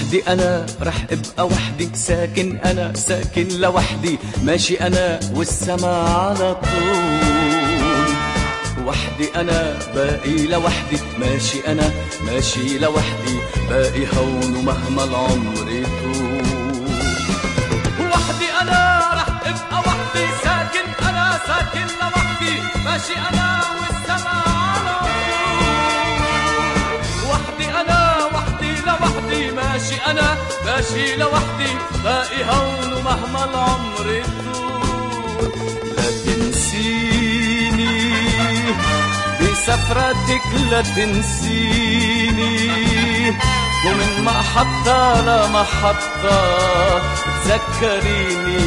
وحدي أنا رح أبقى وحدي، ساكن أنا ساكن لوحدي، ماشي أنا والسما على طول. وحدي أنا باقي لوحدي، ماشي أنا ماشي لوحدي، باقي هون ومهما العمر يطول. وحدي أنا رح أبقى وحدي، ساكن أنا ساكن لوحدي، ماشي أنا والسما على طول. وحدي أنا وحدي لوحدي، ماشي أنا ماشي لوحدي، باقي هون ومهما العمر يطول. لا تنسيني بسفرتك، لا تنسيني، ومن محطة لمحطة تذكريني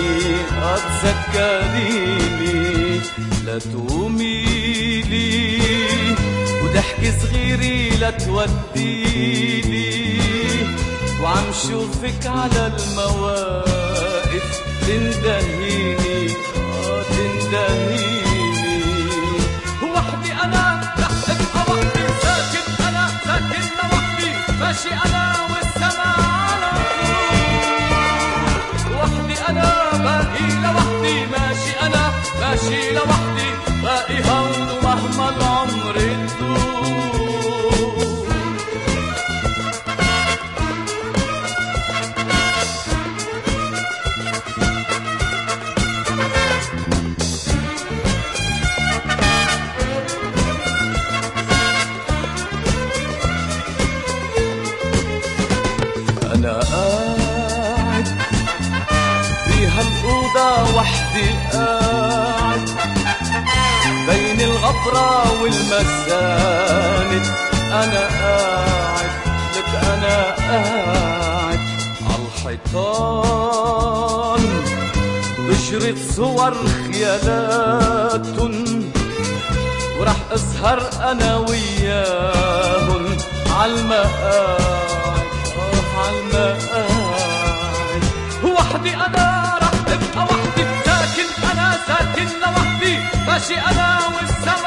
تذكريني. لا تقوميلي وضحك صغيري لا توديلي، وعم شوفك على المواقف تندهيني تندهيني. وحدي أنا رح أبقى وحدي، ساكن أنا ساكن لوحدي، ماشي أنا والسما على طول. وحدي أنا باقي لوحدي، ماشي أنا ماشي لوحدي، باقي هون ومهما العمر يطول. أنا قاعد بهالأوضة وحدي، قاعد بين الغبرة والمساند. أنا قاعد لك أنا قاعد عالحيطان، بشرة صور خيالات، ورح أسهر أنا وياهن عالمقاعد عالمقاعد. وحدي أنا رح أبقى وحدي، ساكن أنا ساكن لوحدي، ماشي أنا والسما